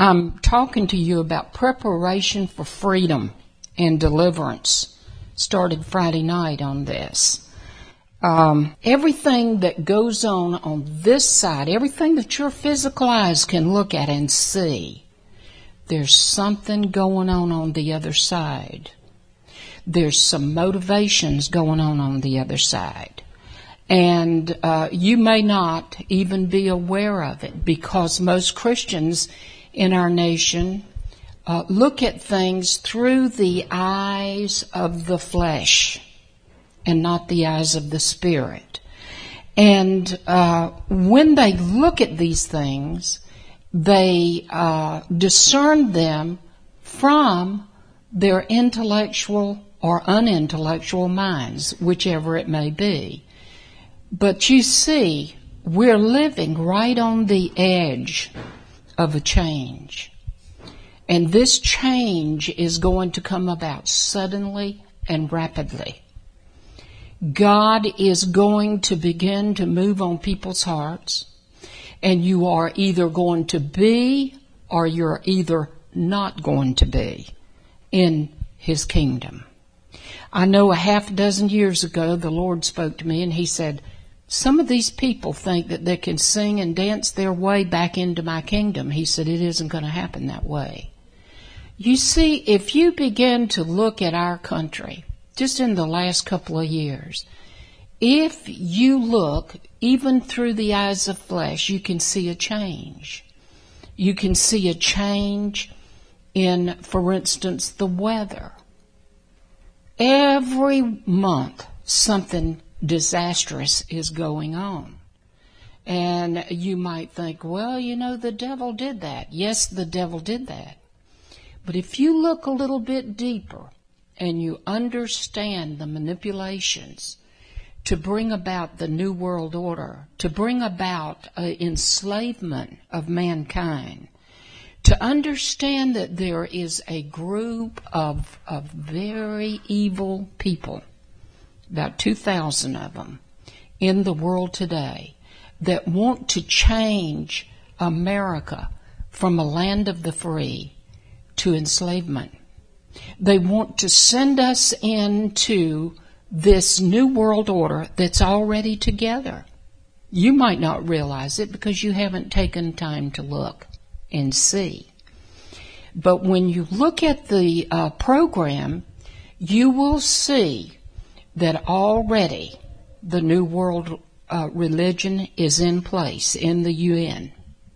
I'm talking to you about preparation for freedom and deliverance. Started Friday night on this. Everything that goes on this side, everything that your physical eyes can look at and see, there's something going on the other side. There's some motivations going on the other side. And you may not even be aware of it, because most Christians in our nation look at things through the eyes of the flesh and not the eyes of the Spirit. And when they look at these things, they discern them from their intellectual or unintellectual minds, whichever it may be. But you see, we're living right on the edge of a change. And this change is going to come about suddenly and rapidly. God is going to begin to move on people's hearts, and you are either going to be or you're either not going to be in His kingdom. I know a half dozen years ago the Lord spoke to me and He said, some of these people think that they can sing and dance their way back into my kingdom. He said, it isn't going to happen that way. You see, if you begin to look at our country, just in the last couple of years, if you look even through the eyes of flesh, you can see a change. You can see a change in, for instance, the weather. Every month, something disastrous is going on. And you might think, well, the devil did that. Yes, the devil did that. But if you look a little bit deeper and you understand the manipulations to bring about the New World Order, to bring about enslavement of mankind, to understand that there is a group of very evil people, about 2,000 of them, in the world today, that want to change America from a land of the free to enslavement. They want to send us into this new world order that's already together. You might not realize it because you haven't taken time to look and see. But when you look at the program, you will see that already the New World religion is in place in the UN.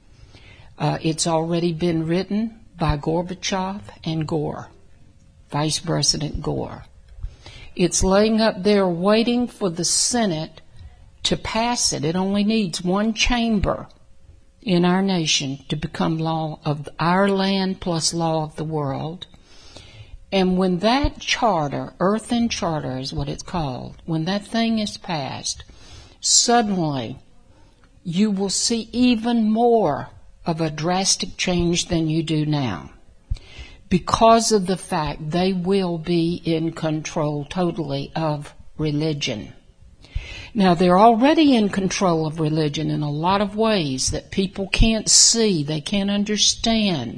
It's already been written by Gorbachev and Gore, Vice President Gore. It's laying up there waiting for the Senate to pass it. It only needs one chamber in our nation to become law of our land plus law of the world. And when that charter, Earthen Charter is what it's called, when that thing is passed, suddenly you will see even more of a drastic change than you do now, because of the fact they will be in control totally of religion. Now, they're already in control of religion in a lot of ways that people can't see, they can't understand,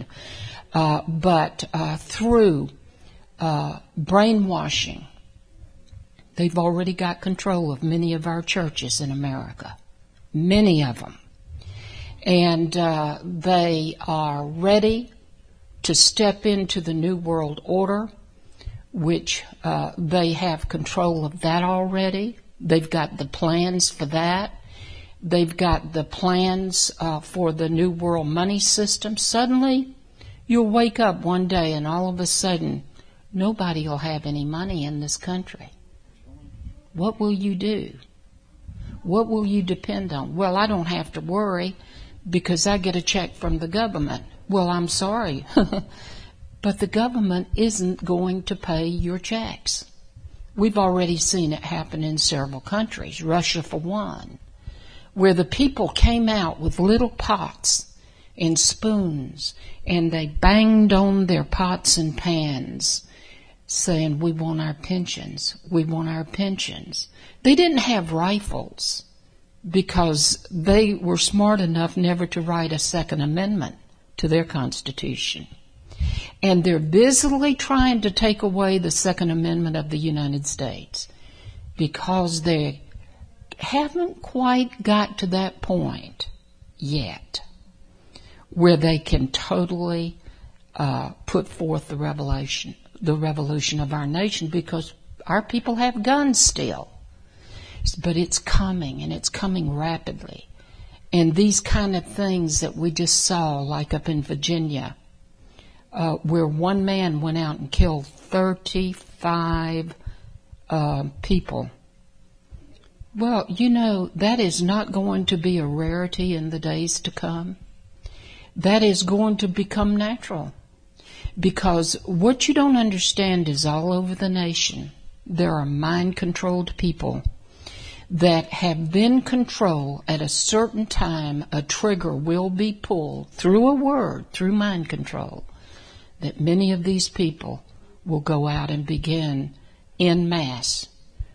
but through brainwashing, they've already got control of many of our churches in America, many of them. And they are ready to step into the New World Order, which they have control of that already. They've got the plans for that. They've got the plans for the New World money system. Suddenly, you'll wake up one day and all of a sudden, nobody will have any money in this country. What will you do? What will you depend on? Well, I don't have to worry because I get a check from the government. Well, I'm sorry, but the government isn't going to pay your checks. We've already seen it happen in several countries, Russia for one, where the people came out with little pots and spoons and they banged on their pots and pans saying, we want our pensions, we want our pensions. They didn't have rifles because they were smart enough never to write a Second Amendment to their Constitution. And they're busily trying to take away the Second Amendment of the United States because they haven't quite got to that point yet where they can totally put forth the revolution of our nation, because our people have guns still. But it's coming, and it's coming rapidly. And these kind of things that we just saw, like up in Virginia, where one man went out and killed 35 people. Well, you know, that is not going to be a rarity in the days to come. That is going to become natural. Because what you don't understand is all over the nation, there are mind-controlled people that have been controlled. At a certain time, a trigger will be pulled through a word, through mind control, that many of these people will go out and begin en masse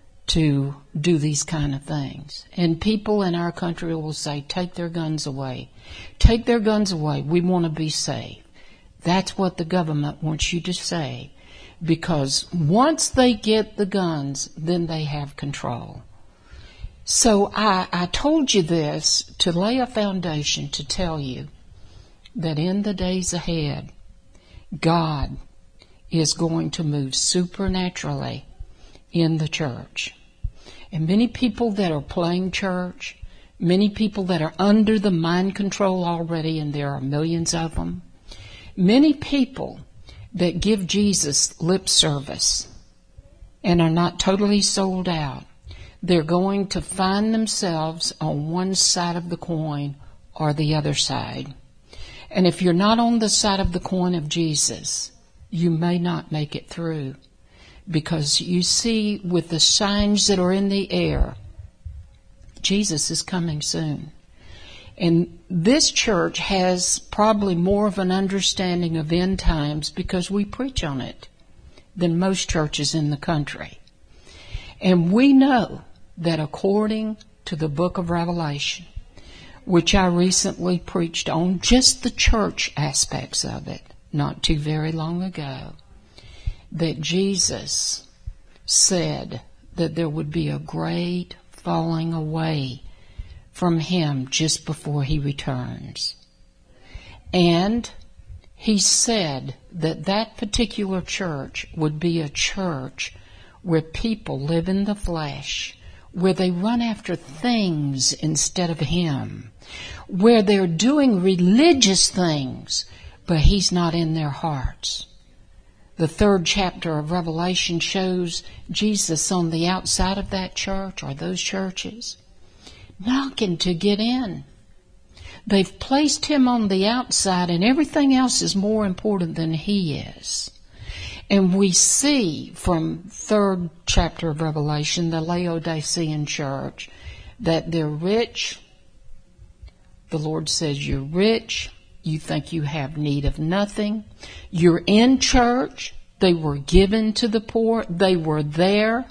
to do these kind of things. And people in our country will say, take their guns away. Take their guns away. We want to be safe. That's what the government wants you to say. Because once they get the guns, then they have control. So I told you this to lay a foundation to tell you that in the days ahead, God is going to move supernaturally in the church. And many people that are playing church, many people that are under the mind control already, and there are millions of them, many people that give Jesus lip service and are not totally sold out, they're going to find themselves on one side of the coin or the other side. And if you're not on the side of the coin of Jesus, you may not make it through. Because you see, with the signs that are in the air, Jesus is coming soon. And this church has probably more of an understanding of end times because we preach on it than most churches in the country. And we know that according to the book of Revelation, which I recently preached on just the church aspects of it, not too very long ago, that Jesus said that there would be a great falling away from Him just before He returns. And He said that that particular church would be a church where people live in the flesh, where they run after things instead of Him, where they're doing religious things, but He's not in their hearts. The 3rd chapter of Revelation shows Jesus on the outside of that church or those churches, knocking to get in. They've placed Him on the outside, and everything else is more important than He is. And we see from 3rd chapter of Revelation, the Laodicean church, that they're rich. The Lord says, you're rich. You think you have need of nothing. You're in church. They were given to the poor. They were there.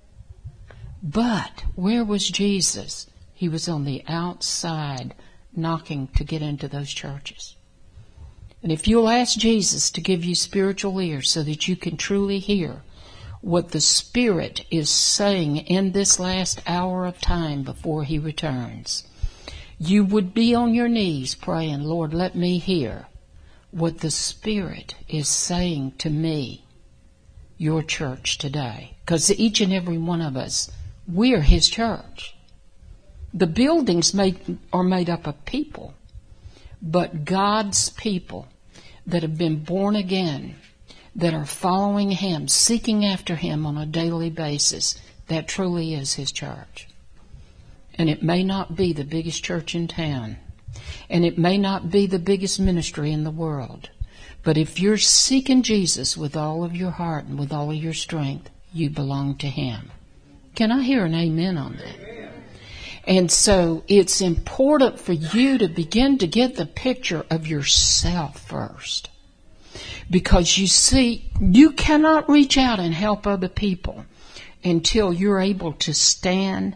But where was Jesus? He was on the outside knocking to get into those churches. And if you'll ask Jesus to give you spiritual ears so that you can truly hear what the Spirit is saying in this last hour of time before He returns, you would be on your knees praying, Lord, let me hear what the Spirit is saying to me, your church today. Because each and every one of us, we're His church. The buildings are made up of people, but God's people that have been born again, that are following Him, seeking after Him on a daily basis, that truly is His church. And it may not be the biggest church in town, and it may not be the biggest ministry in the world, but if you're seeking Jesus with all of your heart and with all of your strength, you belong to Him. Can I hear an amen on that? And so it's important for you to begin to get the picture of yourself first. Because you see, you cannot reach out and help other people until you're able to stand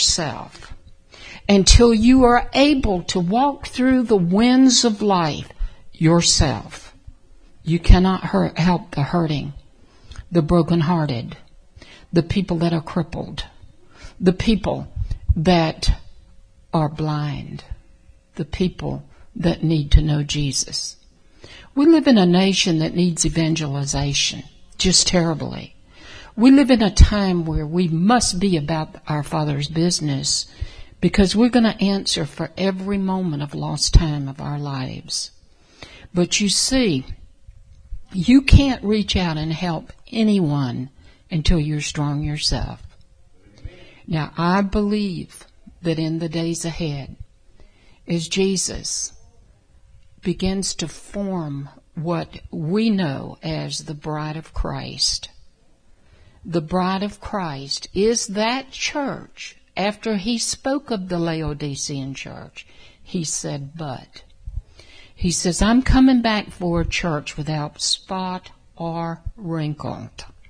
yourself. Until you are able to walk through the winds of life yourself. You cannot help the hurting, the brokenhearted, the people that are crippled, the people that are blind, the people that need to know Jesus. We live in a nation that needs evangelization, just terribly. We live in a time where we must be about our Father's business, because we're going to answer for every moment of lost time of our lives. But you see, you can't reach out and help anyone until you're strong yourself. Now, I believe that in the days ahead, as Jesus begins to form what we know as the bride of Christ, the bride of Christ is that church. After he spoke of the Laodicean church, he said, but. He says, I'm coming back for a church without spot or wrinkle.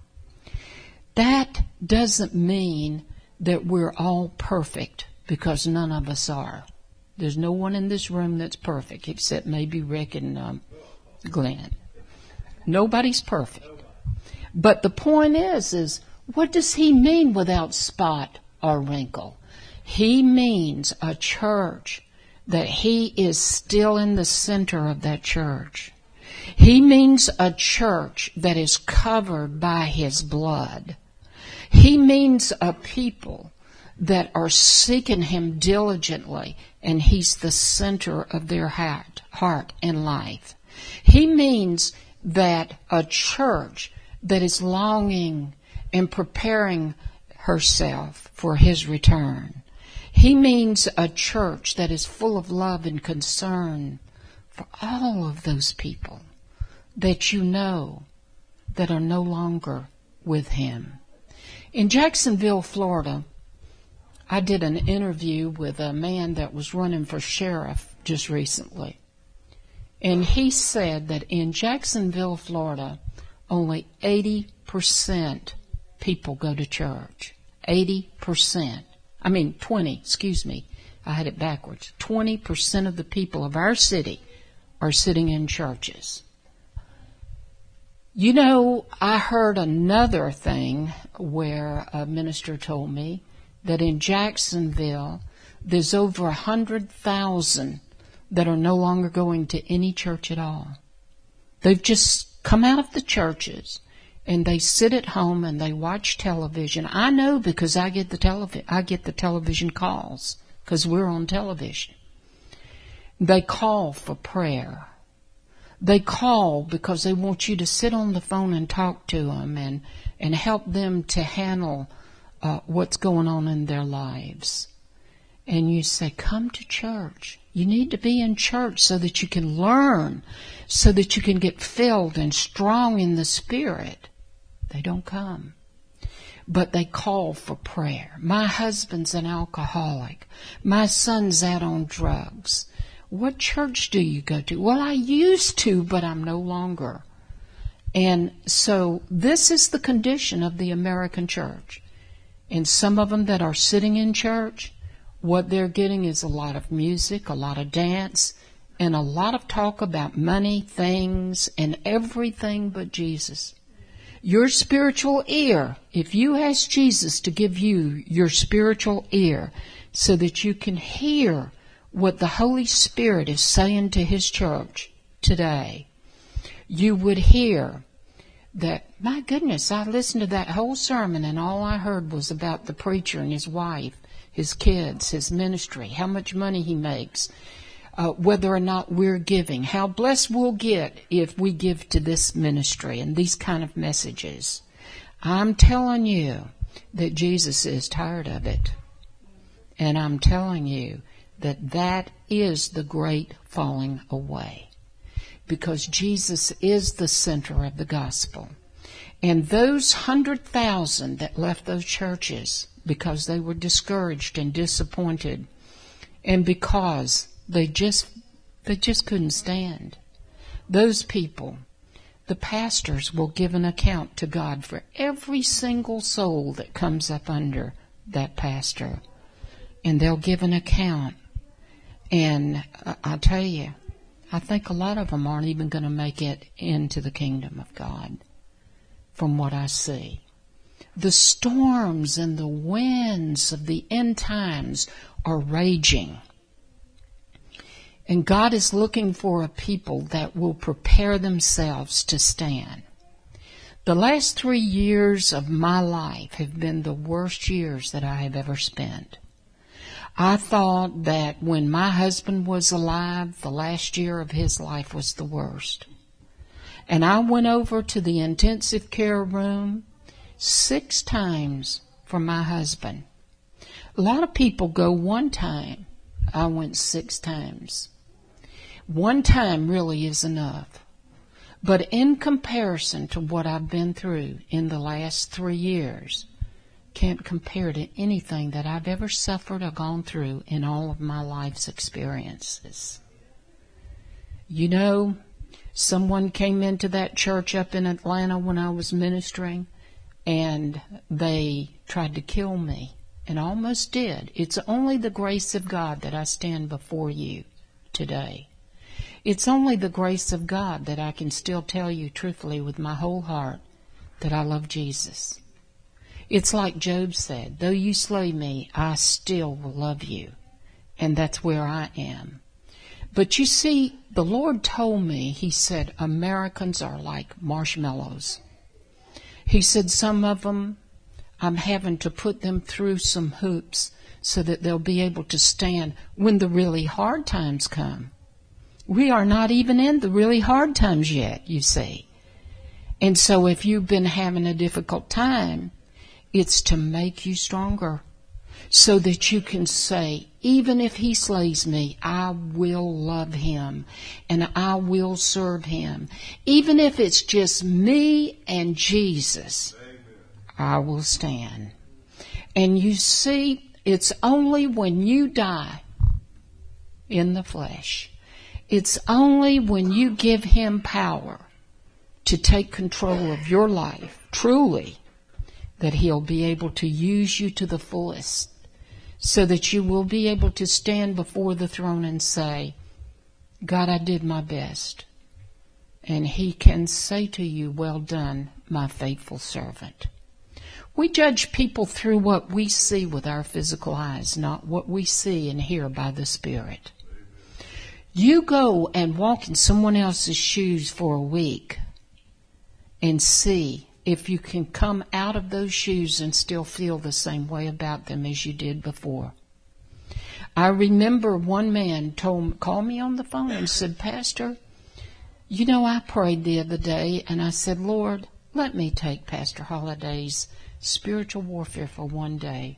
That doesn't mean that we're all perfect, because none of us are. There's no one in this room that's perfect, except maybe Rick and Glenn. Nobody's perfect. But the point is what does he mean without spot or wrinkle? He means a church that he is still in the center of that church. He means a church that is covered by his blood. He means a people that are seeking him diligently, and he's the center of their heart and life. He means that a church that is longing and preparing herself for his return. He means a church that is full of love and concern for all of those people that you know that are no longer with him. In Jacksonville, Florida, I did an interview with a man that was running for sheriff just recently. And he said that in Jacksonville, Florida, only 80% people go to church. 80%. 20, I had it backwards. 20% of the people of our city are sitting in churches. You know, I heard another thing where a minister told me that in Jacksonville, there's over 100,000 that are no longer going to any church at all. They've just come out of the churches and they sit at home and they watch television. I know because I get the television calls because we're on television. They call for prayer. They call because they want you to sit on the phone and talk to them and help them to handle what's going on in their lives. And you say, come to church. You need to be in church so that you can learn, so that you can get filled and strong in the Spirit. They don't come. But they call for prayer. My husband's an alcoholic. My son's out on drugs. What church do you go to? Well, I used to, but I'm no longer. And so this is the condition of the American church. And some of them that are sitting in church, what they're getting is a lot of music, a lot of dance, and a lot of talk about money, things, and everything but Jesus. Your spiritual ear, if you ask Jesus to give you your spiritual ear so that you can hear what the Holy Spirit is saying to his church today, you would hear that, my goodness, I listened to that whole sermon and all I heard was about the preacher and his wife, his kids, his ministry, how much money he makes, whether or not we're giving, how blessed we'll get if we give to this ministry and these kind of messages. I'm telling you that Jesus is tired of it. And I'm telling you that is the great falling away. Because Jesus is the center of the gospel. And those 100,000 that left those churches because they were discouraged and disappointed and because they just couldn't stand. Those people, the pastors will give an account to God for every single soul that comes up under that pastor. And they'll give an account. And I tell you, I think a lot of them aren't even going to make it into the kingdom of God, from what I see. The storms and the winds of the end times are raging. And God is looking for a people that will prepare themselves to stand. The last 3 years of my life have been the worst years that I have ever spent. I thought that when my husband was alive, the last year of his life was the worst. And I went over to the intensive care room 6 times for my husband. A lot of people go 1 time. I went 6 times. 1 time really is enough. But in comparison to what I've been through in the last 3 years, can't compare to anything that I've ever suffered or gone through in all of my life's experiences. You know, someone came into that church up in Atlanta when I was ministering, and they tried to kill me, and almost did. It's only the grace of God that I stand before you today. It's only the grace of God that I can still tell you truthfully with my whole heart that I love Jesus. It's like Job said, though you slay me, I still will love you. And that's where I am. But you see, the Lord told me, He said, Americans are like marshmallows. He said some of them, I'm having to put them through some hoops so that they'll be able to stand when the really hard times come. We are not even in the really hard times yet, you see. And so if you've been having a difficult time, it's to make you stronger so that you can say, even if He slays me, I will love Him and I will serve Him. Even if it's just me and Jesus, I will stand. And you see, it's only when you die in the flesh, it's only when you give Him power to take control of your life, truly, that He'll be able to use you to the fullest so that you will be able to stand before the throne and say, God, I did my best. And He can say to you, well done, my faithful servant. We judge people through what we see with our physical eyes, not what we see and hear by the Spirit. You go and walk in someone else's shoes for a week and see if you can come out of those shoes and still feel the same way about them as you did before. I remember one man called me on the phone and said, Pastor, you know, I prayed the other day and I said, Lord, let me take Pastor Holliday's spiritual warfare for 1 day.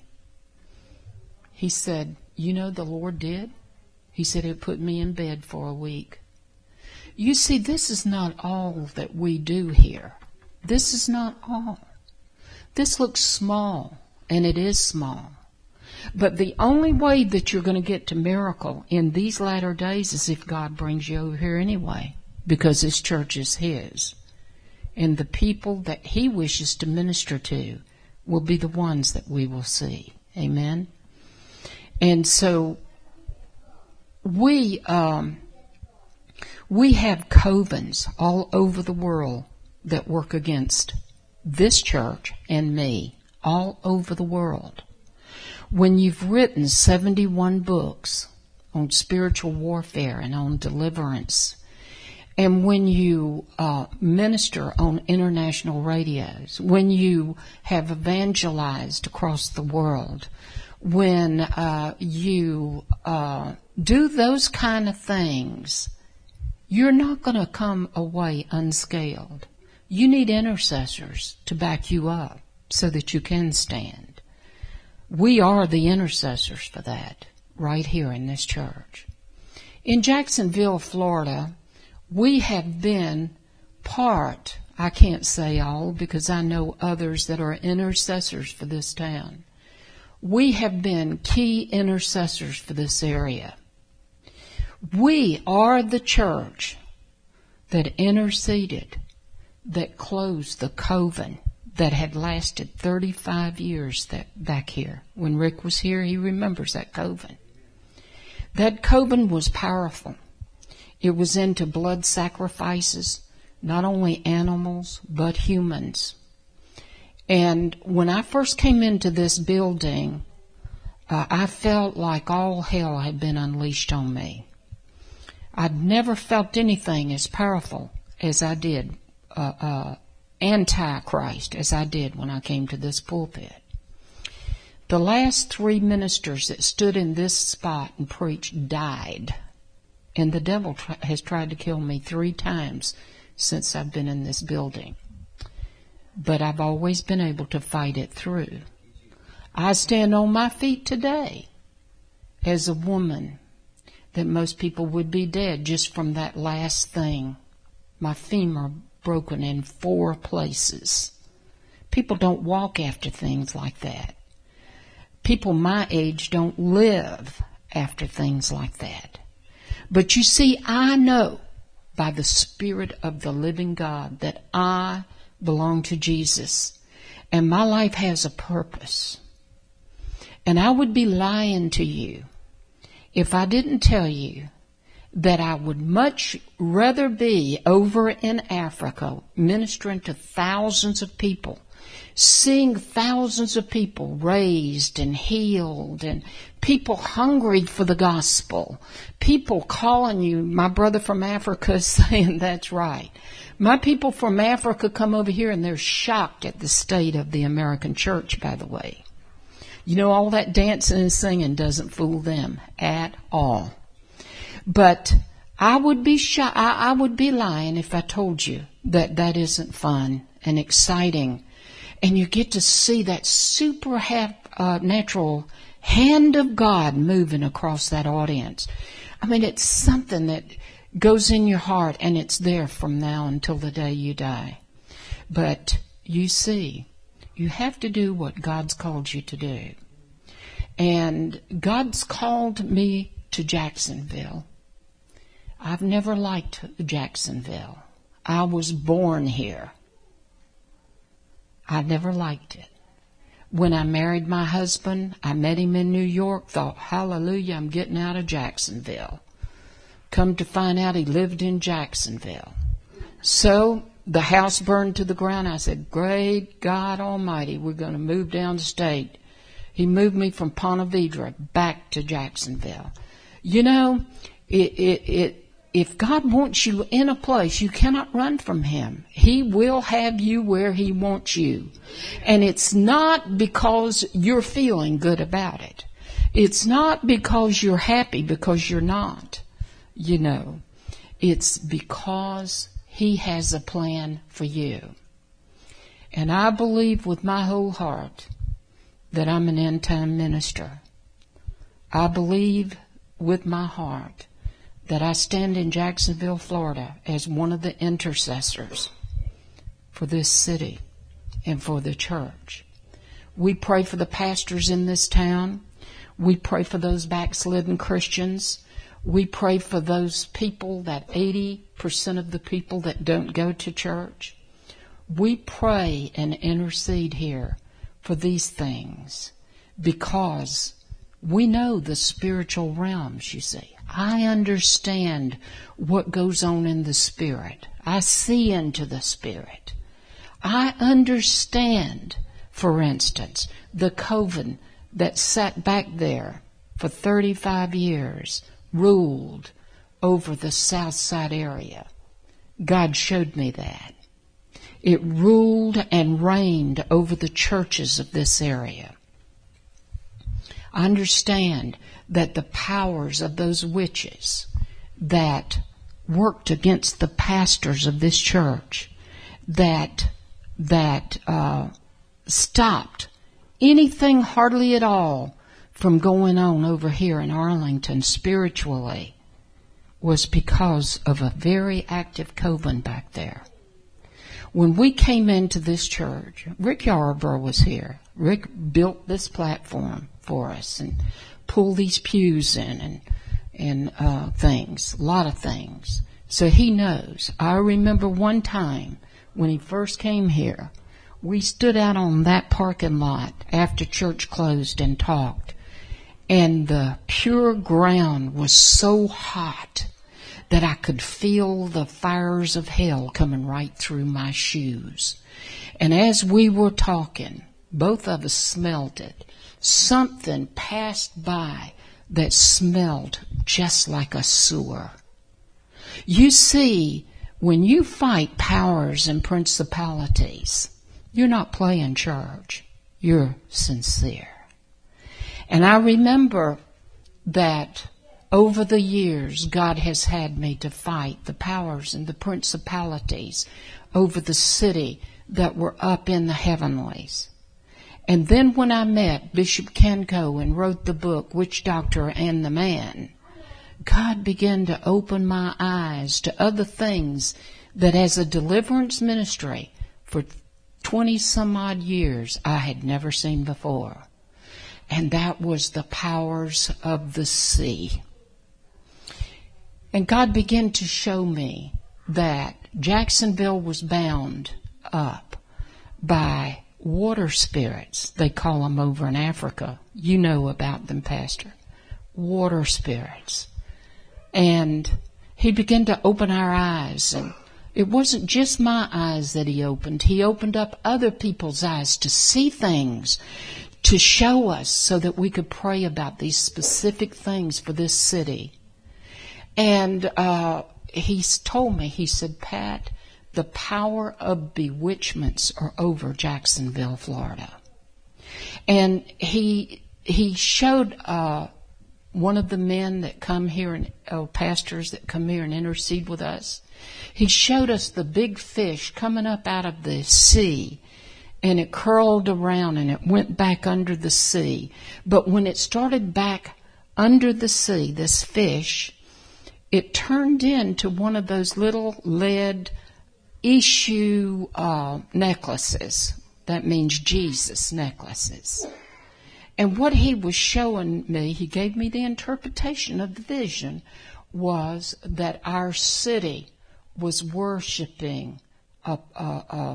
He said, you know, the Lord did. He said it put me in bed for a week. You see, this is not all that we do here. This is not all. This looks small, and it is small. But the only way that you're going to get to miracle in these latter days is if God brings you over here anyway, because His church is His. And the people that He wishes to minister to will be the ones that we will see. Amen? And so we have covens all over the world that work against this church and me, all over the world. When you've written 71 books on spiritual warfare and on deliverance, and when you minister on international radios, when you have evangelized across the world, when you do those kind of things, you're not going to come away unscaled. You need intercessors to back you up so that you can stand. We are the intercessors for that right here in this church. In Jacksonville, Florida, we have been part, I can't say all because I know others that are intercessors for this town. We have been key intercessors for this area. We are the church that interceded, that closed the coven that had lasted 35 years back here. When Rick was here, he remembers that coven. That coven was powerful. It was into blood sacrifices, not only animals, but humans. And when I first came into this building, I felt like all hell had been unleashed on me. I'd never felt anything as powerful as I did, anti-Christ, as I did when I came to this pulpit. The last 3 ministers that stood in this spot and preached died. And the devil has tried to kill me 3 times since I've been in this building. But I've always been able to fight it through. I stand on my feet today as a woman that most people would be dead just from that last thing. My femur broken in 4 places. People don't walk after things like that. People my age don't live after things like that. But you see, I know by the Spirit of the living God that I belong to Jesus. And my life has a purpose. And I would be lying to you if I didn't tell you that I would much rather be over in Africa ministering to thousands of people, seeing thousands of people raised and healed, and people hungry for the gospel, people calling you. My brother from Africa is saying that's right. My people from Africa come over here and they're shocked at the state of the American church, by the way. You know, all that dancing and singing doesn't fool them at all. But I would be I would be lying if I told you that that isn't fun and exciting. And you get to see that supernatural hand of God moving across that audience. I mean, it's something that goes in your heart, and it's there from now until the day you die. But you see, you have to do what God's called you to do. And God's called me to Jacksonville. I've never liked Jacksonville. I was born here. I never liked it. When I married my husband, I met him in New York, thought, hallelujah, I'm getting out of Jacksonville. Come to find out he lived in Jacksonville. So the house burned to the ground. I said, great God Almighty, we're going to move downstate. He moved me from Ponte Vedra back to Jacksonville. You know, if God wants you in a place, you cannot run from Him. He will have you where He wants you. And it's not because you're feeling good about it. It's not because you're happy, because you're not. You know, it's because He has a plan for you. And I believe with my whole heart that I'm an end-time minister. I believe with my heart that I stand in Jacksonville, Florida as one of the intercessors for this city and for the church. We pray for the pastors in this town. We pray for those backslidden Christians. We pray for those people, that 80% of the people that don't go to church. We pray and intercede here for these things because we know the spiritual realms, you see. I understand what goes on in the Spirit. I see into the Spirit. I understand, for instance, the coven that sat back there for 35 years, ruled over the South Side area. God showed me that. It ruled and reigned over the churches of this area. I understand that the powers of those witches that worked against the pastors of this church, that stopped anything hardly at all from going on over here in Arlington spiritually, was because of a very active coven back there. When we came into this church, Rick Yarborough was here. Rick built this platform for us and pulled these pews in and things, a lot of things. So he knows. I remember one time when he first came here, we stood out on that parking lot after church closed and talked. And the pure ground was so hot that I could feel the fires of hell coming right through my shoes. And as we were talking, both of us smelled it. Something passed by that smelled just like a sewer. You see, when you fight powers and principalities, you're not playing church. You're sincere. And I remember that over the years, God has had me to fight the powers and the principalities over the city that were up in the heavenlies. And then when I met Bishop Kenko and wrote the book, Witch Doctor and the Man, God began to open my eyes to other things that as a deliverance ministry for 20 some odd years I had never seen before. And that was the powers of the sea. And God began to show me that Jacksonville was bound up by water spirits. They call them over in Africa. You know about them, Pastor. Water spirits. And he began to open our eyes. And it wasn't just my eyes that he opened. He opened up other people's eyes to see things, to show us so that we could pray about these specific things for this city. And he told me, he said, Pat, the power of bewitchments are over Jacksonville, Florida. And he showed one of the men that come here, and pastors that come here and intercede with us. He showed us the big fish coming up out of the sea, and it curled around and it went back under the sea. But when it started back under the sea, this fish, it turned into one of those little lead issue necklaces. That means Jesus necklaces. And what he was showing me, he gave me the interpretation of the vision, was that our city was worshiping not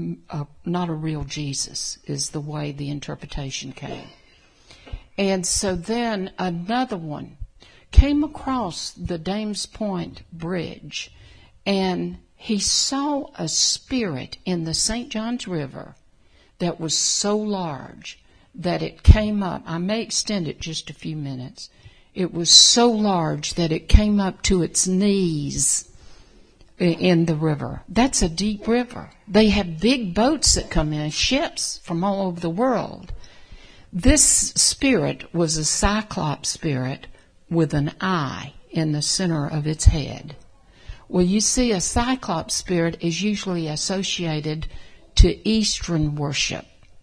a real Jesus, is the way the interpretation came. And so then another one came across the Dames Point Bridge, and he saw a spirit in the St. Johns River that was so large that it came up. I may extend it just a few minutes. It was so large that it came up to its knees in the river. That's a deep river. They have big boats that come in, ships from all over the world. This spirit was a cyclops spirit with an eye in the center of its head. Well, you see, a cyclops spirit is usually associated to Eastern worship.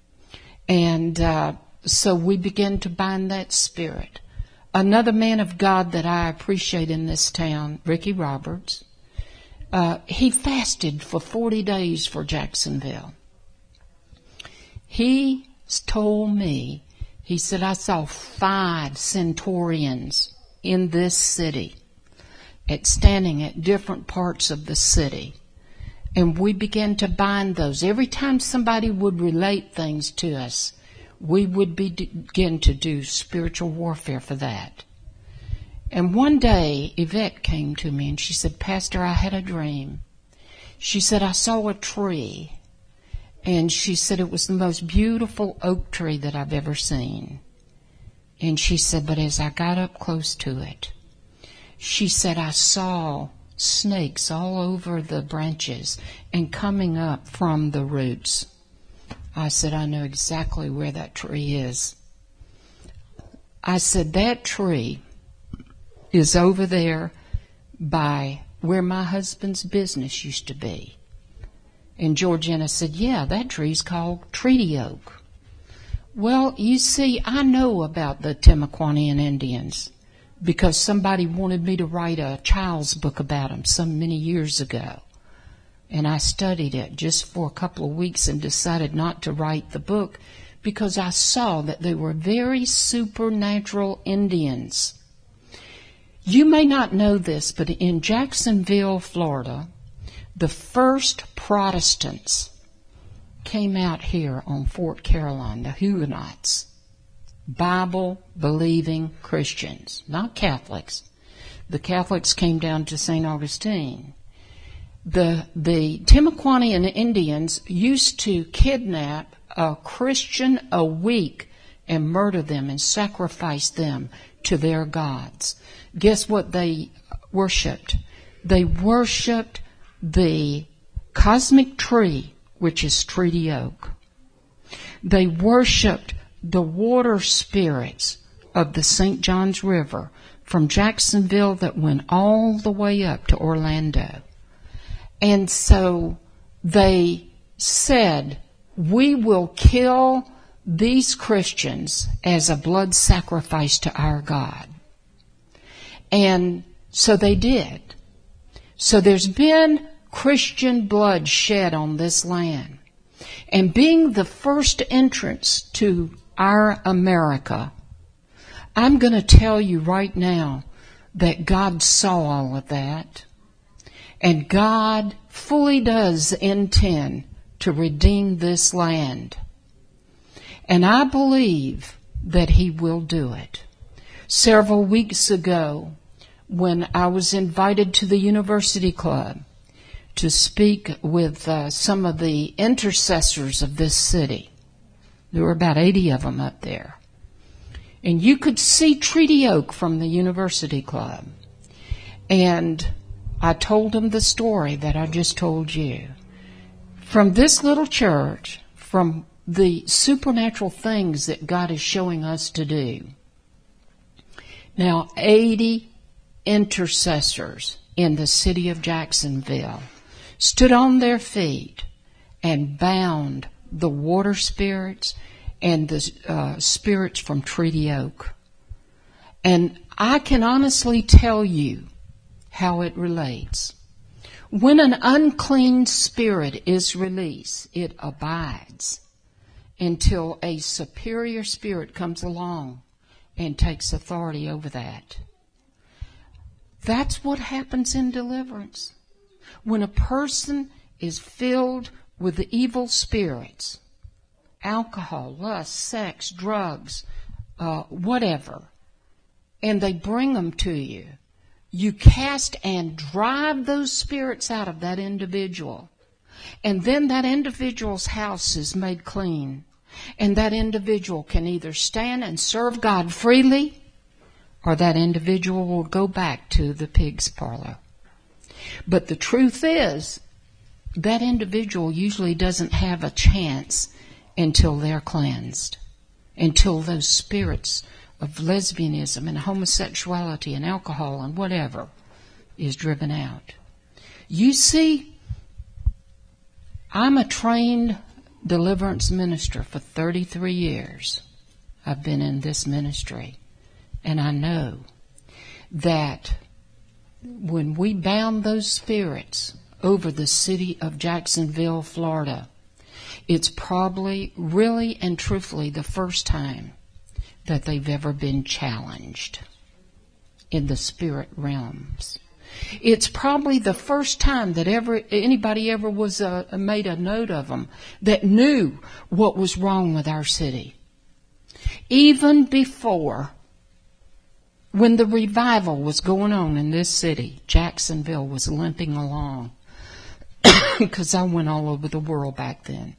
And so we began to bind that spirit. Another man of God that I appreciate in this town, Ricky Roberts, he fasted for 40 days for Jacksonville. He told me, he said, I saw 5 centurions in this city, standing at different parts of the city. And we began to bind those. Every time somebody would relate things to us, we would begin to do spiritual warfare for that. And one day, Yvette came to me and she said, Pastor, I had a dream. She said, I saw a tree. And she said it was the most beautiful oak tree that I've ever seen. And she said, but as I got up close to it, she said, I saw snakes all over the branches and coming up from the roots. I said, I know exactly where that tree is. I said, that tree is over there by where my husband's business used to be. And Georgiana said, yeah, that tree's called treaty oak. Well, you see, I know about the Timuquanian Indians because somebody wanted me to write a child's book about them some many years ago. And I studied it just for a couple of weeks and decided not to write the book because I saw that they were very supernatural Indians. You may not know this, but in Jacksonville, Florida, the first Protestants came out here on Fort Caroline, the Huguenots, Bible-believing Christians, not Catholics. The Catholics came down to St. Augustine. The Timucuanian Indians used to kidnap a Christian a week and murder them and sacrifice them to their gods. Guess what they worshipped? They worshipped the cosmic tree, which is treaty oak. They worshipped the water spirits of the St. Johns River from Jacksonville that went all the way up to Orlando. And so they said, we will kill these Christians as a blood sacrifice to our God. And so they did. So there's been Christian blood shed on this land. And being the first entrance to our America, I'm going to tell you right now that God saw all of that. And God fully does intend to redeem this land. And I believe that He will do it. Several weeks ago, when I was invited to the University Club to speak with some of the intercessors of this city, there were about 80 of them up there. And you could see Treaty Oak from the University Club. And I told them the story that I just told you. From this little church, from the supernatural things that God is showing us to do. Now, 80 intercessors in the city of Jacksonville stood on their feet and bound the water spirits and the spirits from Treaty Oak. And I can honestly tell you how it relates. When an unclean spirit is released, it abides until a superior spirit comes along and takes authority over that. That's what happens in deliverance. When a person is filled with the evil spirits, alcohol, lust, sex, drugs, whatever, and they bring them to you, you cast and drive those spirits out of that individual. And then that individual's house is made clean. And that individual can either stand and serve God freely, or that individual will go back to the pig's parlor. But the truth is, that individual usually doesn't have a chance until they're cleansed, until those spirits of lesbianism and homosexuality and alcohol and whatever is driven out. You see, I'm a trained deliverance minister for 33 years. I've been in this ministry. And I know that when we bound those spirits over the city of Jacksonville, Florida, it's probably really and truthfully the first time that they've ever been challenged in the spirit realms. It's probably the first time that anybody ever was made a note of them that knew what was wrong with our city. Even before, when the revival was going on in this city, Jacksonville was limping along because I went all over the world back then.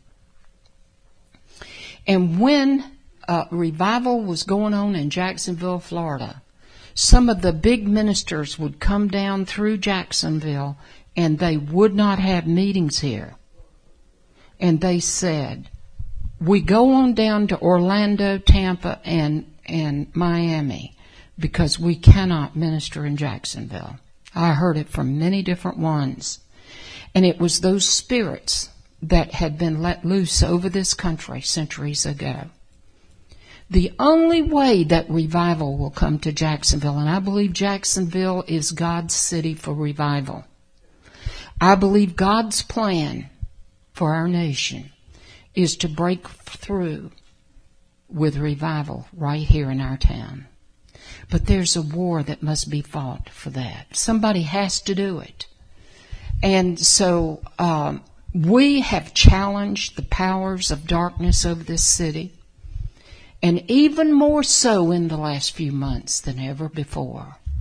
And when revival was going on in Jacksonville, Florida, some of the big ministers would come down through Jacksonville and they would not have meetings here. And they said, we go on down to Orlando, Tampa, and Miami because we cannot minister in Jacksonville. I heard it from many different ones. And it was those spirits that had been let loose over this country centuries ago. The only way that revival will come to Jacksonville, and I believe Jacksonville is God's city for revival. I believe God's plan for our nation is to break through with revival right here in our town. But there's a war that must be fought for that. Somebody has to do it. And so we have challenged the powers of darkness over this city. And even more so in the last few months than ever before.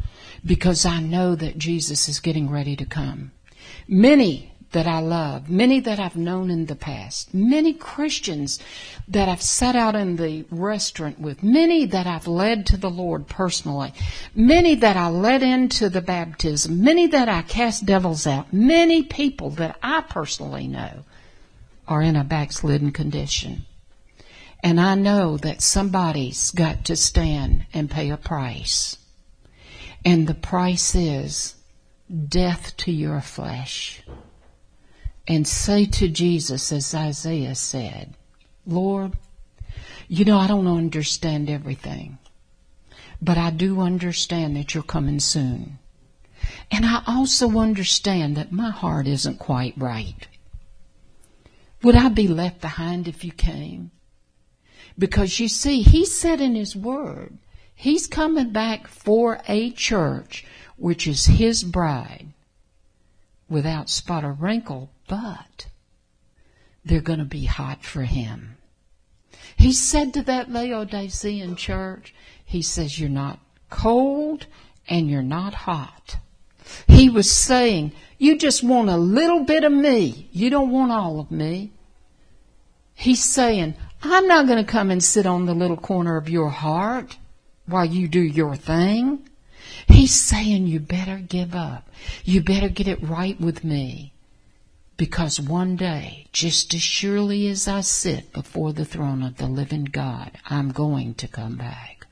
because I know that Jesus is getting ready to come. Many that I love, many that I've known in the past, many Christians that I've sat out in the restaurant with, many that I've led to the Lord personally, many that I led into the baptism, many that I cast devils out, many people that I personally know are in a backslidden condition. And I know that somebody's got to stand and pay a price. And the price is death to your flesh. And say to Jesus, as Isaiah said, Lord, I don't understand everything, but I do understand that you're coming soon. And I also understand that my heart isn't quite right. Would I be left behind if you came? Because you see, he said in his word, he's coming back for a church, which is his bride, without spot or wrinkle, but they're going to be hot for him. He said to that Laodicean church, he says, you're not cold and you're not hot. He was saying, you just want a little bit of me. You don't want all of me. He's saying, I'm not going to come and sit on the little corner of your heart while you do your thing. He's saying you better give up. You better get it right with me. Because one day, just as surely as I sit before the throne of the living God, I'm going to come back.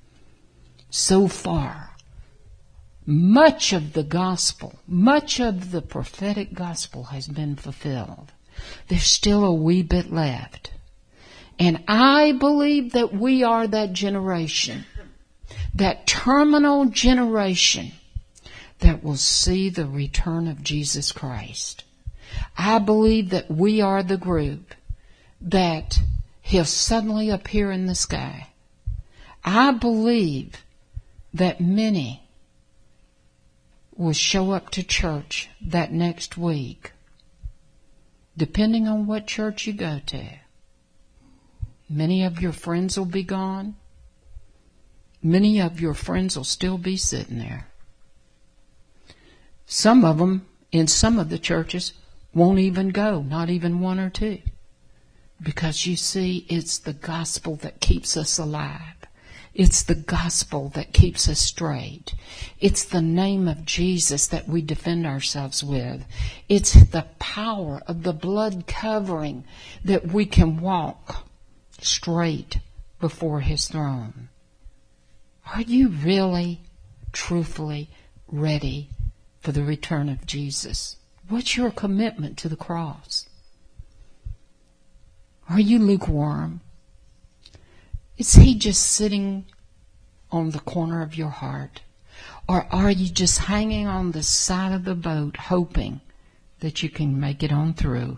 So far, much of the gospel, much of the prophetic gospel has been fulfilled. There's still a wee bit left. And I believe that we are that generation, that terminal generation that will see the return of Jesus Christ. I believe that we are the group that he'll suddenly appear in the sky. I believe that many will show up to church that next week, depending on what church you go to. Many of your friends will be gone. Many of your friends will still be sitting there. Some of them, in some of the churches, won't even go, not even one or two. Because you see, it's the gospel that keeps us alive. It's the gospel that keeps us straight. It's the name of Jesus that we defend ourselves with. It's the power of the blood covering that we can walk straight before his throne. Are you really, truthfully ready for the return of Jesus? What's your commitment to the cross? Are you lukewarm? Is he just sitting on the corner of your heart? Or are you just hanging on the side of the boat hoping that you can make it on through?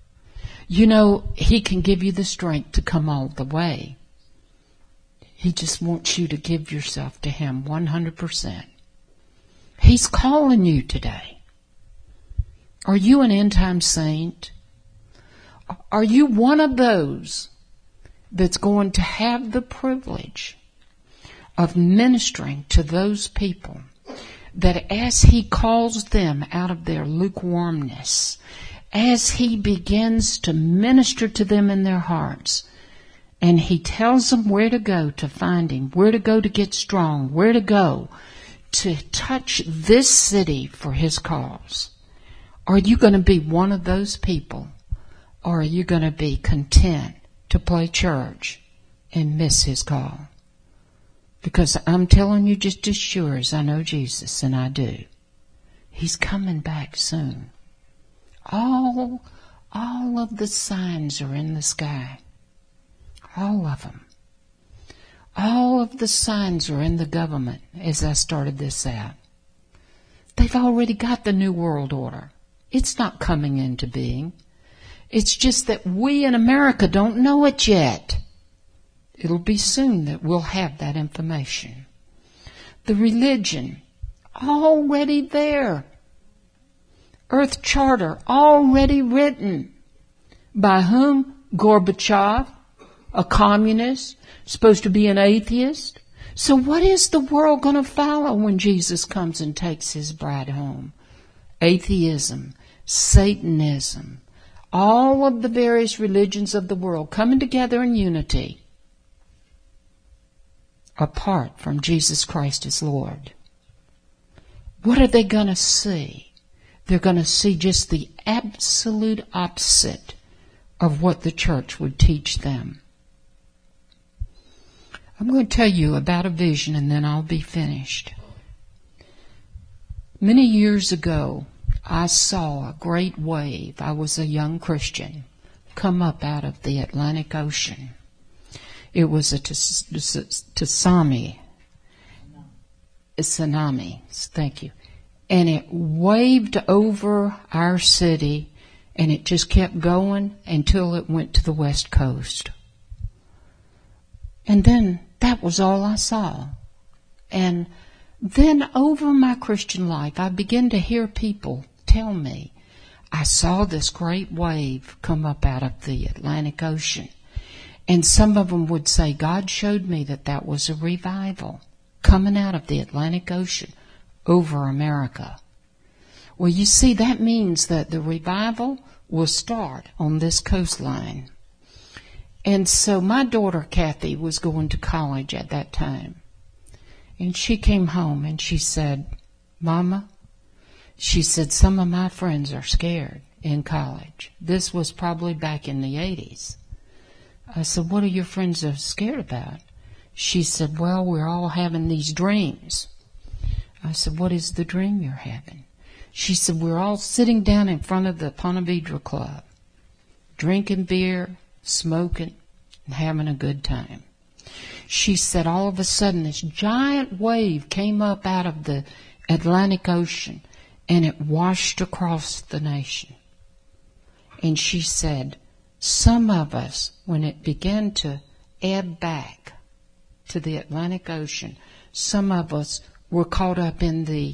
He can give you the strength to come all the way. He just wants you to give yourself to him 100%. He's calling you today. Are you an end-time saint? Are you one of those that's going to have the privilege of ministering to those people that as he calls them out of their lukewarmness, as he begins to minister to them in their hearts, and he tells them where to go to find him, where to go to get strong, where to go to touch this city for his cause? Are you going to be one of those people, or are you going to be content to play church and miss his call? Because I'm telling you just as sure as I know Jesus, and I do, he's coming back soon. All of the signs are in the sky. All of them. All of the signs are in the government as I started this out. They've already got the New World Order. It's not coming into being. It's just that we in America don't know it yet. It'll be soon that we'll have that information. The religion, already there. Earth Charter, already written. By whom? Gorbachev, a communist, supposed to be an atheist, So what is the world going to follow when Jesus comes and takes his bride home? Atheism, Satanism, all of the various religions of the world coming together in unity, apart from Jesus Christ as Lord. What are they going to see? They're going to see just the absolute opposite of what the church would teach them. I'm going to tell you about a vision and then I'll be finished. Many years ago, I saw a great wave. I was a young Christian come up out of the Atlantic Ocean. It was a tsunami. Thank you. And it waved over our city, and it just kept going until it went to the west coast. And then that was all I saw. And then over my Christian life, I began to hear people tell me, I saw this great wave come up out of the Atlantic Ocean. And some of them would say, God showed me that was a revival coming out of the Atlantic Ocean over America. Well, you see, that means that the revival will start on this coastline. And so my daughter, Kathy, was going to college at that time. And she came home and she said, Mama, she said, some of my friends are scared in college. This was probably back in the 80s. I said, what are your friends scared about? She said, well, we're all having these dreams. I said, what is the dream you're having? She said, we're all sitting down in front of the Ponte Vedra Club, drinking beer, smoking, and having a good time. She said, all of a sudden, this giant wave came up out of the Atlantic Ocean, and it washed across the nation. And she said, some of us, when it began to ebb back to the Atlantic Ocean, some of us were caught up in the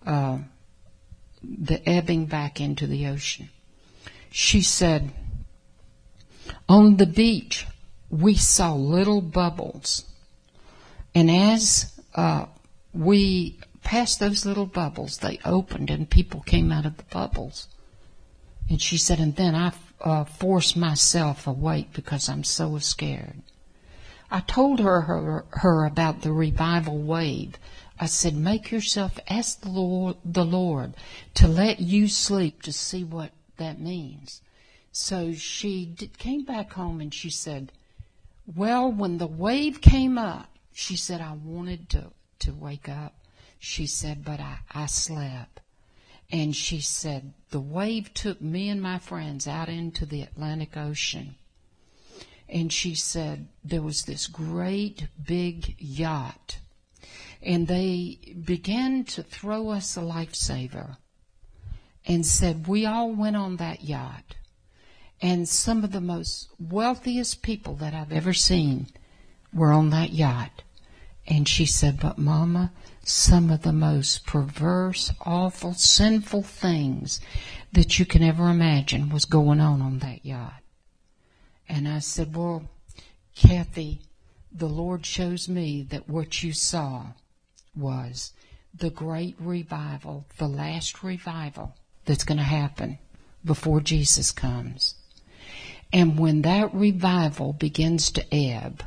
ebbing back into the ocean. She said, on the beach, we saw little bubbles. And as we passed those little bubbles, they opened and people came out of the bubbles. And she said, and then I forced myself awake because I'm so scared. I told her about the revival wave. I said, make yourself, ask the Lord to let you sleep to see what that means. So she came back home and she said, well, when the wave came up, she said, I wanted to wake up. She said, but I slept. And she said, the wave took me and my friends out into the Atlantic Ocean. And she said, there was this great big yacht. And they began to throw us a lifesaver and said, we all went on that yacht. And some of the most wealthiest people that I've ever seen were on that yacht. And she said, but Mama, some of the most perverse, awful, sinful things that you can ever imagine was going on that yacht. And I said, well, Kathy, the Lord shows me that what you saw was the great revival, the last revival that's going to happen before Jesus comes. And when that revival begins to ebb,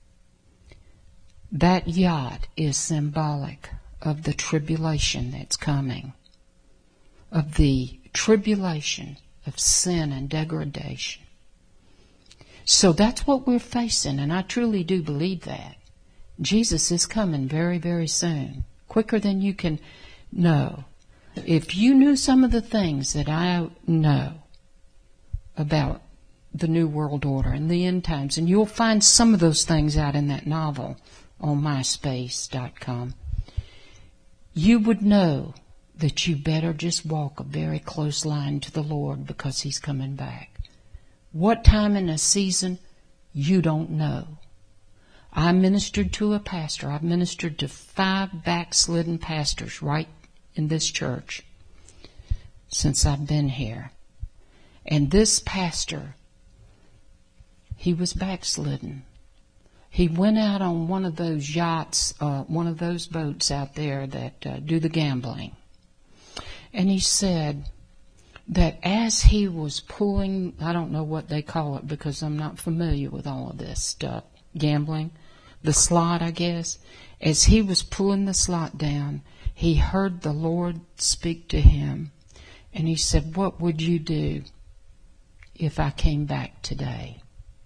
that yacht is symbolic of the tribulation that's coming, of the tribulation of sin and degradation. So that's what we're facing, and I truly do believe that. Jesus is coming very, very soon, quicker than you can know. If you knew some of the things that I know about the New World Order and the end times, and you'll find some of those things out in that novel on myspace.com, you would know that you better just walk a very close line to the Lord because He's coming back. What time in a season, you don't know. I ministered to a pastor. I've ministered to 5 backslidden pastors right in this church since I've been here. And this pastor, he was backslidden. He went out on one of those yachts, one of those boats out there that do the gambling. And he said that as he was pulling, I don't know what they call it because I'm not familiar with all of this stuff, gambling, the slot, I guess. As he was pulling the slot down, he heard the Lord speak to him. And he said, "What would you do if I came back today?"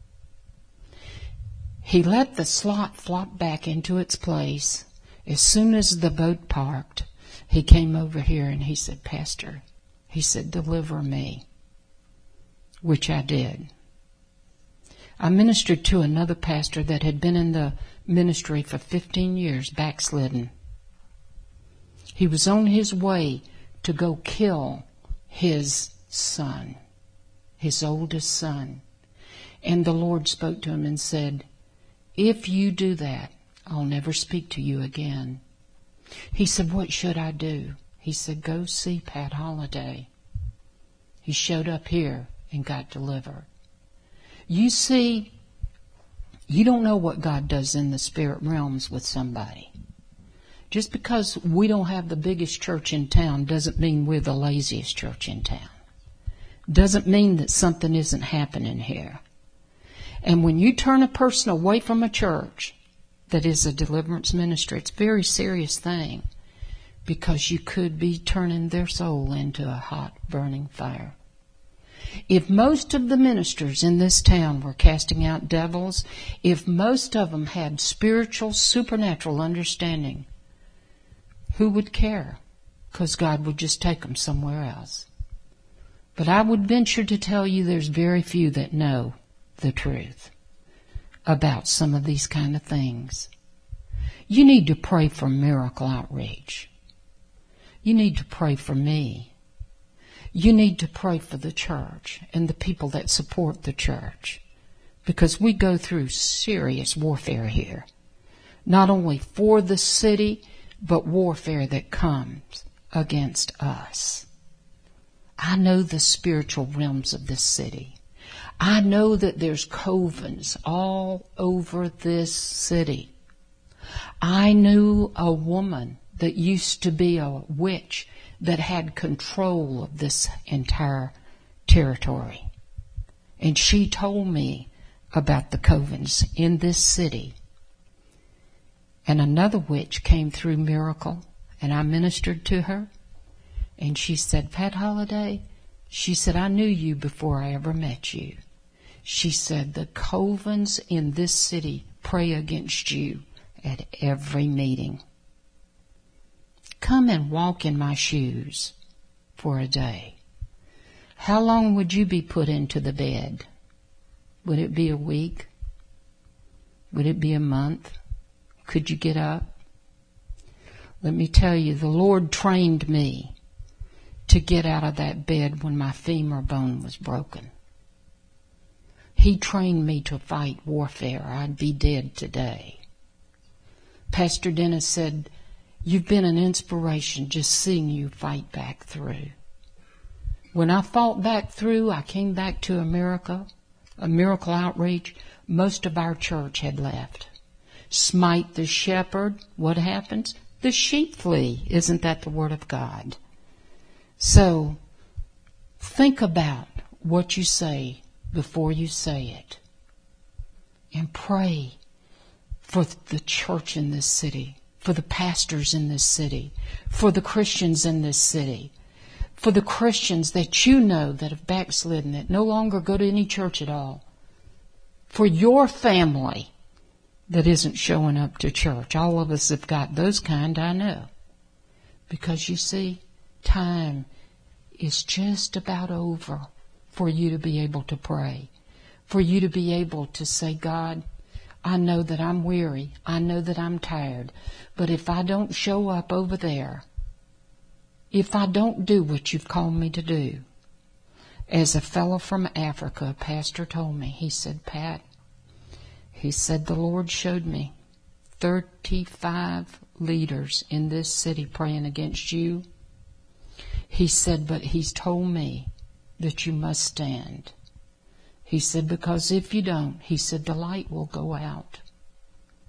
He let the slot flop back into its place. As soon as the boat parked, he came over here and he said, "Pastor," he said, "deliver me," which I did. I ministered to another pastor that had been in the ministry for 15 years, backslidden. He was on his way to go kill his son, his oldest son. And the Lord spoke to him and said, "If you do that, I'll never speak to you again." He said, "What should I do?" He said, "Go see Pat Holliday." He showed up here and got delivered. You see, you don't know what God does in the spirit realms with somebody. Just because we don't have the biggest church in town doesn't mean we're the laziest church in town. Doesn't mean that something isn't happening here. And when you turn a person away from a church that is a deliverance ministry, it's a very serious thing, because you could be turning their soul into a hot, burning fire. If most of the ministers in this town were casting out devils, if most of them had spiritual, supernatural understanding, who would care? Because God would just take them somewhere else. But I would venture to tell you there's very few that know the truth about some of these kind of things. You need to pray for miracle outreach. You need to pray for me. You need to pray for the church and the people that support the church, because we go through serious warfare here. Not only for the city, but warfare that comes against us. I know the spiritual realms of this city. I know that there's covens all over this city. I knew a woman that used to be a witch that had control of this entire territory. And she told me about the covens in this city. And another witch came through Miracle, and I ministered to her. And she said, "Pat Holliday," she said, "I knew you before I ever met you." She said, "The covens in this city pray against you at every meeting. Come and walk in my shoes for a day. How long would you be put into the bed? Would it be a week? Would it be a month? Could you get up?" Let me tell you, the Lord trained me to get out of that bed when my femur bone was broken. He trained me to fight warfare. I'd be dead today. Pastor Dennis said, "You've been an inspiration just seeing you fight back through." When I fought back through, I came back to a miracle outreach. Most of our church had left. Smite the shepherd, what happens? The sheep flee. Isn't that the word of God? So, think about what you say before you say it. And pray for the church in this city, for the pastors in this city, for the Christians in this city, for the Christians that you know that have backslidden, that no longer go to any church at all, for your family that isn't showing up to church. All of us have got those kind, I know. Because you see, time is just about over for you to be able to pray, for you to be able to say, "God, I know that I'm weary. I know that I'm tired. But if I don't show up over there, if I don't do what you've called me to do," as a fellow from Africa, a pastor told me, he said, "Pat," he said, "the Lord showed me 35 leaders in this city praying against you." He said, "But he's told me that you must stand." He said, "Because if you don't," he said, "the light will go out."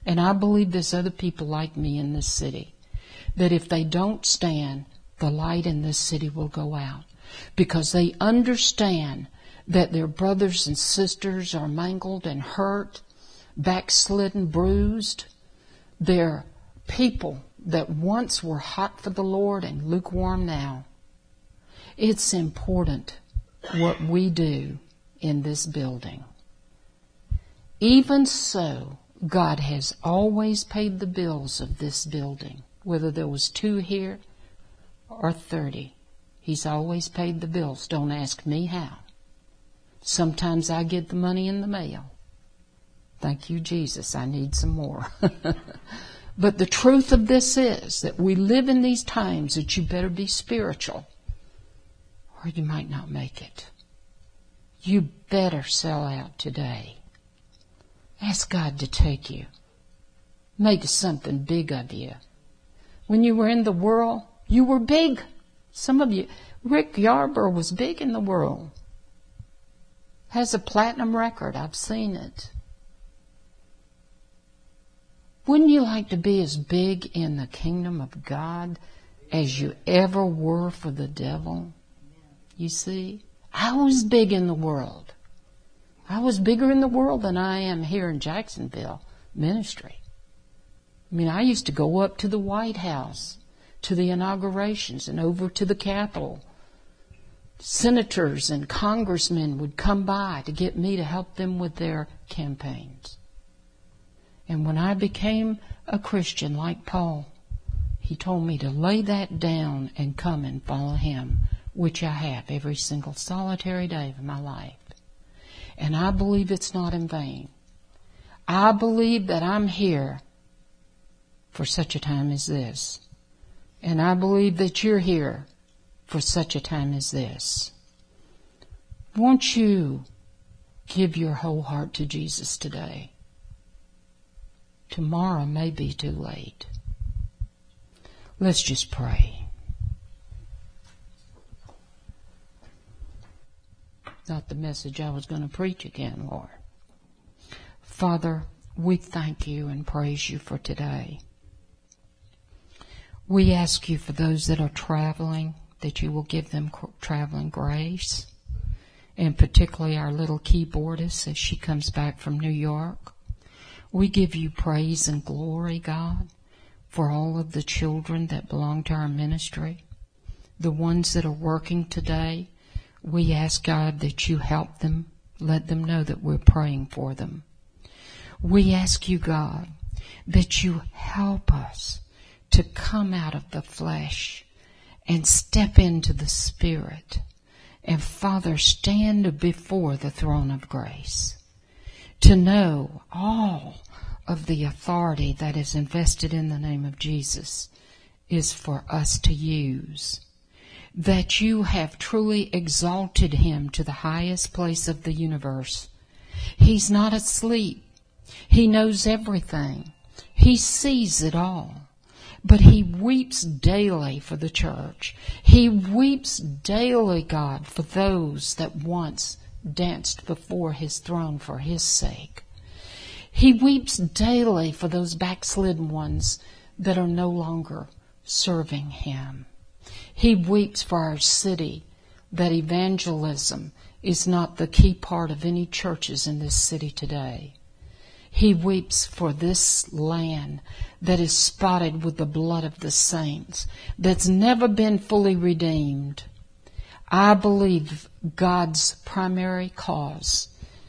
And I believe there's other people like me in this city, that if they don't stand, the light in this city will go out. Because they understand that their brothers and sisters are mangled and hurt, backslidden, bruised. They're people that once were hot for the Lord and lukewarm now. It's important what we do in this building. Even so, God has always paid the bills of this building. Whether there was 2 here or 30, He's always paid the bills. Don't ask me how. Sometimes I get the money in the mail. Thank you, Jesus. I need some more. But the truth of this is that we live in these times that you better be spiritual or you might not make it. You better sell out today. Ask God to take you. Make something big of you. When you were in the world, you were big. Some of you, Rick Yarbrough was big in the world. Has a platinum record. I've seen it. Wouldn't you like to be as big in the kingdom of God as you ever were for the devil? You see, I was big in the world. I was bigger in the world than I am here in Jacksonville ministry. I mean, I used to go up to the White House, to the inaugurations, and over to the Capitol. Senators and congressmen would come by to get me to help them with their campaigns. And when I became a Christian like Paul, he told me to lay that down and come and follow him, which I have every single solitary day of my life. And I believe it's not in vain. I believe that I'm here for such a time as this. And I believe that you're here for such a time as this. Won't you give your whole heart to Jesus today? Tomorrow may be too late. Let's just pray. Not the message I was going to preach again, Lord. Father, we thank you and praise you for today. We ask you for those that are traveling, that you will give them traveling grace, and particularly our little keyboardist as she comes back from New York. We give you praise and glory, God, for all of the children that belong to our ministry, the ones that are working today. We ask, God, that you help them, let them know that we're praying for them. We ask you, God, that you help us to come out of the flesh and step into the Spirit. And, Father, stand before the throne of grace to know all of the authority that is invested in the name of Jesus is for us to use. That you have truly exalted him to the highest place of the universe. He's not asleep. He knows everything. He sees it all. But he weeps daily for the church. He weeps daily, God, for those that once danced before his throne for his sake. He weeps daily for those backslidden ones that are no longer serving him. He weeps for our city, that evangelism is not the key part of any churches in this city today. He weeps for this land that is spotted with the blood of the saints, that's never been fully redeemed. I believe God's primary cause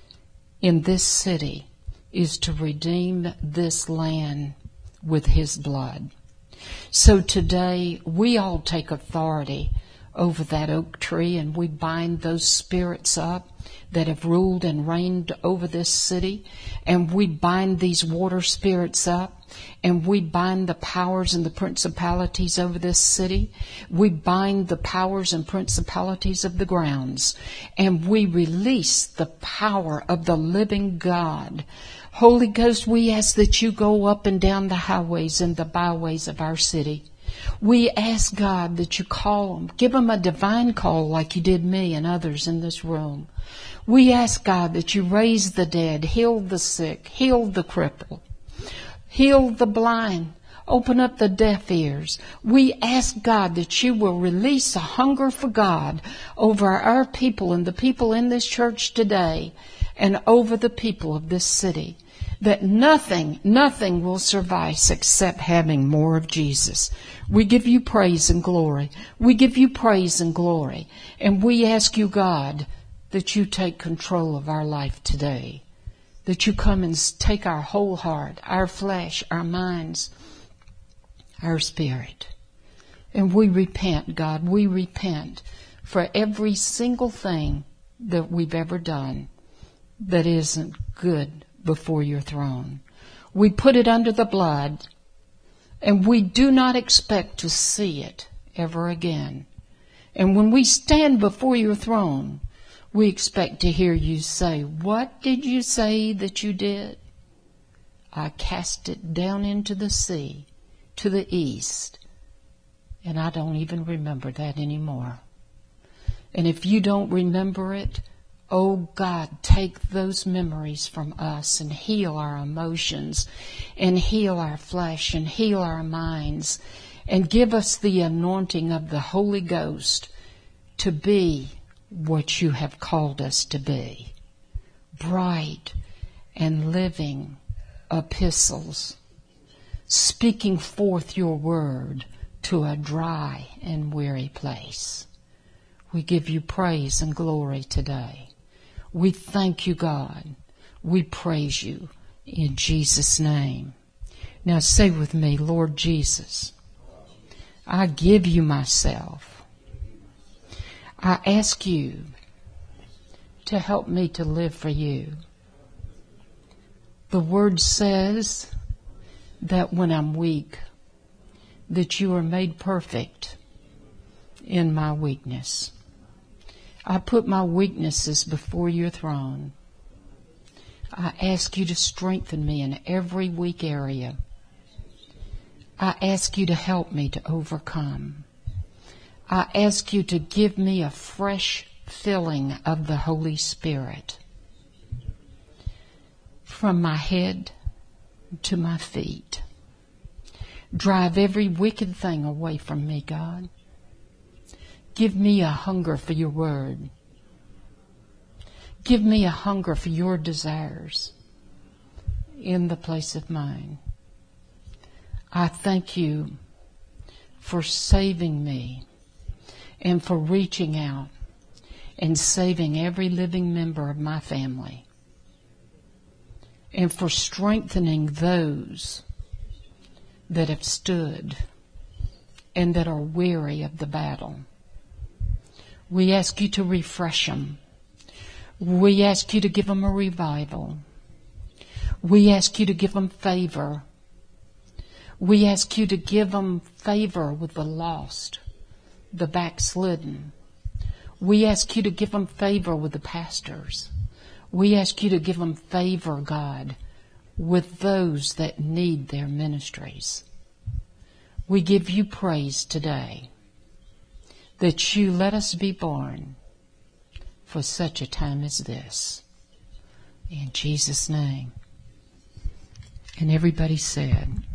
in this city is to redeem this land with his blood. So today we all take authority over that oak tree, and we bind those spirits up that have ruled and reigned over this city, and we bind these water spirits up, and we bind the powers and the principalities over this city. We bind the powers and principalities of the grounds, and we release the power of the living God. Holy Ghost, we ask that you go up and down the highways and the byways of our city. We ask, God, that you call them. Give them a divine call like you did me and others in this room. We ask, God, that you raise the dead, heal the sick, heal the crippled. Heal the blind. Open up the deaf ears. We ask God that you will release a hunger for God over our people and the people in this church today and over the people of this city. That nothing will suffice except having more of Jesus. We give you praise and glory. We give you praise and glory. And we ask you, God, that you take control of our life today. That you come and take our whole heart, our flesh, our minds, our spirit. And we repent, God. We repent for every single thing that we've ever done that isn't good before your throne. We put it under the blood, and we do not expect to see it ever again. And when we stand before your throne, we expect to hear you say, "What did you say that you did?" "I cast it down into the sea, to the east." And I don't even remember that anymore. And if you don't remember it, oh God, take those memories from us and heal our emotions and heal our flesh and heal our minds and give us the anointing of the Holy Ghost to be what you have called us to be. Bright and living epistles, speaking forth your word to a dry and weary place. We give you praise and glory today. We thank you, God. We praise you in Jesus' name. Now say with me, Lord Jesus, I give you myself. I ask you to help me to live for you. The word says that when I'm weak, that you are made perfect in my weakness. I put my weaknesses before your throne. I ask you to strengthen me in every weak area. I ask you to help me to overcome. I ask you to give me a fresh filling of the Holy Spirit from my head to my feet. Drive every wicked thing away from me, God. Give me a hunger for your word. Give me a hunger for your desires in the place of mine. I thank you for saving me and for reaching out and saving every living member of my family, and for strengthening those that have stood and that are weary of the battle. We ask you to refresh them. We ask you to give them a revival. We ask you to give them favor. We ask you to give them favor with the lost, the backslidden. We ask you to give them favor with the pastors. We ask you to give them favor, God, with those that need their ministries. We give you praise today that you let us be born for such a time as this. In Jesus' name. And everybody said,